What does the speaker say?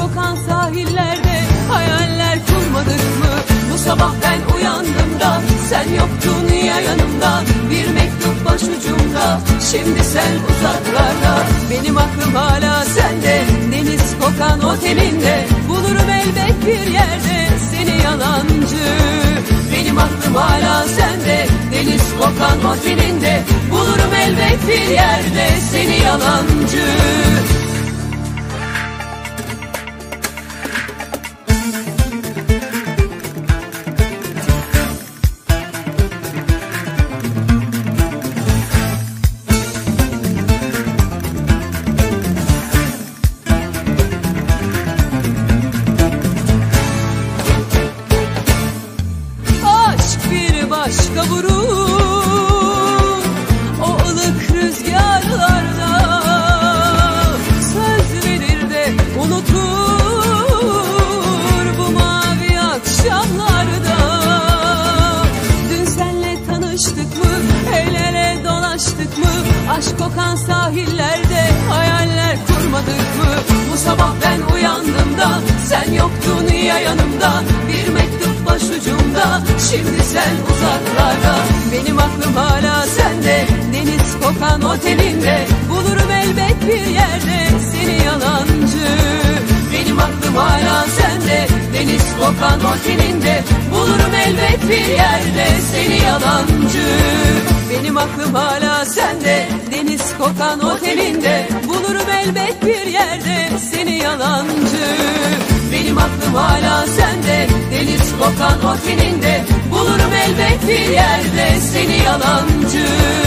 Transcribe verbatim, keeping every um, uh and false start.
kokan sahillerde hayaller kurmadık mı? Bu sabah ben uyandığımda sen yoktun ya yanımda, bir mektup başucumda, şimdi sen uzaklarda. Benim aklım hala sende, deniz kokan otelinde, bulurum elbet bir yerde seni yalancı. Benim aklım hala sende, deniz kokan otelinde, bulurum elbet bir yerde seni yalancı. Başka burun o ılık rüzgarlarda, söz verir de unutur bu mavi akşamlarda. Dün senle tanıştık mı, el ele dolaştık mı, aşk kokan sahillerde hayaller kurmadık mı? Bu sabah ben uyandığımda sen yoktun ya yanımda, bir mektup başucumda, şimdi sen uzaklarda. Benim aklım hala sende, deniz kokan otelinde, bulurum elbet bir yerde seni yalancı. Benim aklım hala sende, deniz kokan otelinde, bulurum elbet bir yerde seni yalancı. Benim aklım hala sende, deniz kokan otelinde, bulurum elbet bir yerde seni yalancı. Benim aklım hala sende, deniz kokan otelinde, bulurum elbet bir yerde seni yalancı.